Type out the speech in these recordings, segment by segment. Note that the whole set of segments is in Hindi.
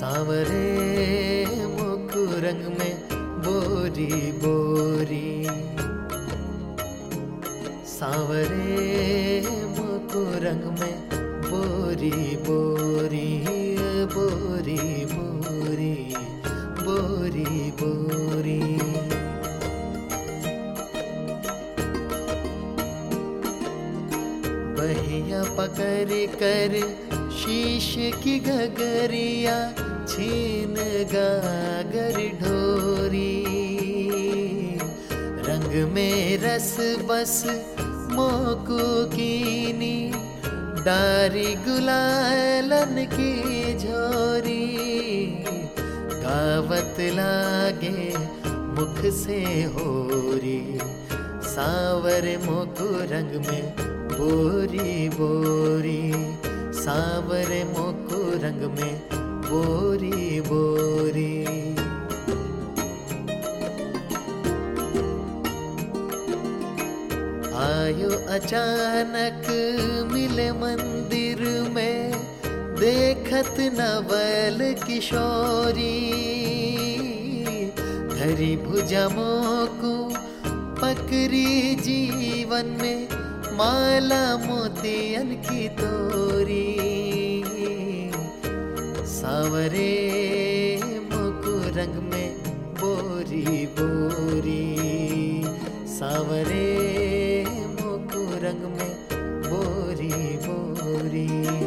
सावरे मुकु रंग में बोरी बोरी, सावरे मुकु रंग में बोरी बोरी, बोरी बोरी, बोरी बोरी। बहिया पकड़ कर शीश की घगरिया, छीन गागर ढोरी। रंग में रस बस मोकू कीनी, डारी गुलालन की झोरी। गावत लागे मुख से होरी, सावर मोकू रंग में बोरी बोरी, सावर मोकू रंग में बोरी बोरी। आयो अचानक मिले मंदिर में, देखत नवल किशोरी। धरी भुजा मोकू पकड़ी जीवन में, माला मोतियन की तोरी। सावरे मुकु रंग में बोरी बोरी, सावरे मुकु रंग में बोरी बोरी।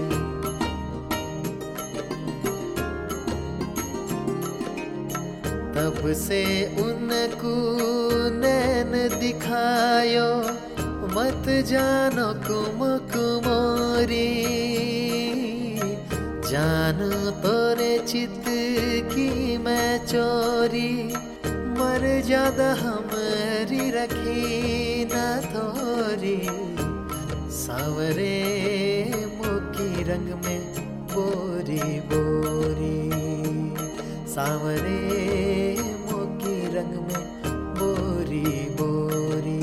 तब से उनको नैन दिखायो, मत जानो कुमुक मोरी। जानो तोरे चित की मैं चोरी, मर ज्यादा हमारी रखी ना थोरी। सावरे मोकी रंग में बोरी बोरी, सावरे मोकी रंग में बोरी बोरी।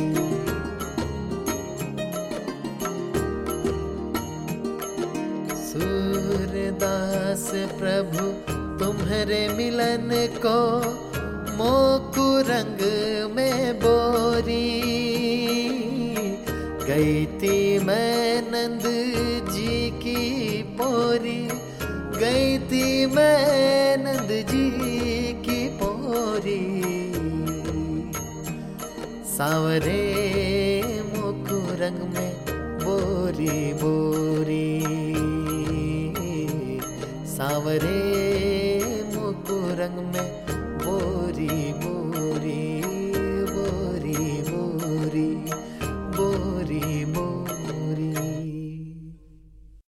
सूरदास प्रभु तुम्हारे मिलन को, मोकू रंग में बोरी। गई थी मैं नंद जी की पोरी, गई थी मैं नंद जी की पोरी। सावरे मोकू रंग में बोरी बोरी, सावरे मुकु रंग में बोरी बोरी।